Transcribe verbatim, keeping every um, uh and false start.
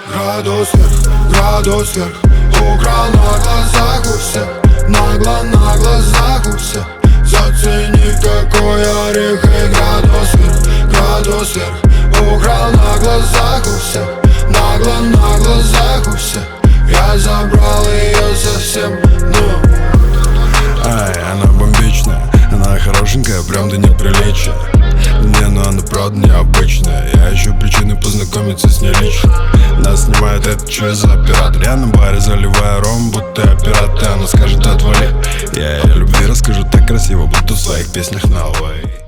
Градус вверх, градус вверх, украл на глазах у всех, нагло на глазах у всех. Зацени, какой орех, и градус вверх, градус вверх, украл на глазах у всех, нагло на глазах у всех. Я забрал ее совсем, ну. Ай, она бомбичная, она хорошенькая, прям до неприличия. Не, ну она правда необычная. Я ищу причины познакомиться с ней лично. Нас снимает это что за оператор? Я на баре заливаю ром, будто оператор. Она скажет отвали. Я ей о любви расскажу так красиво, будто в своих песнях на Hawaii.